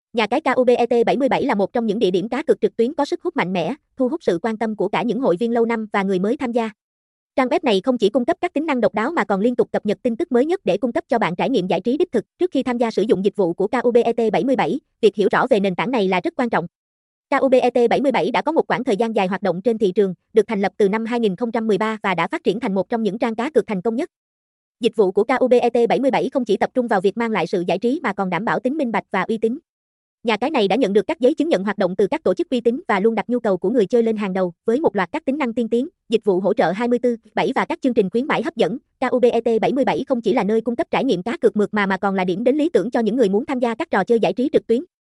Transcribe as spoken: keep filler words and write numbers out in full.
Nhà cái ca u bê e tê bảy mươi bảy là một trong những địa điểm cá cược trực tuyến có sức hút mạnh mẽ, thu hút sự quan tâm của cả những hội viên lâu năm và người mới tham gia. Trang web này không chỉ cung cấp các tính năng độc đáo mà còn liên tục cập nhật tin tức mới nhất để cung cấp cho bạn trải nghiệm giải trí đích thực. Trước khi tham gia sử dụng dịch vụ của ca u bê e tê bảy mươi bảy, việc hiểu rõ về nền tảng này là rất quan trọng. ca u bê e tê bảy mươi bảy đã có một quãng thời gian dài hoạt động trên thị trường, được thành lập từ năm hai nghìn không trăm mười ba và đã phát triển thành một trong những trang cá cược thành công nhất. Dịch vụ của ca u bê e tê bảy mươi bảy không chỉ tập trung vào việc mang lại sự giải trí mà còn đảm bảo tính minh bạch và uy tín. Nhà cái này đã nhận được các giấy chứng nhận hoạt động từ các tổ chức uy tín và luôn đặt nhu cầu của người chơi lên hàng đầu, với một loạt các tính năng tiên tiến, dịch vụ hỗ trợ hai mươi bốn trên bảy và các chương trình khuyến mãi hấp dẫn. ca u bê e tê bảy mươi bảy không chỉ là nơi cung cấp trải nghiệm cá cược mượt mà mà còn là điểm đến lý tưởng cho những người muốn tham gia các trò chơi giải trí trực tuyến.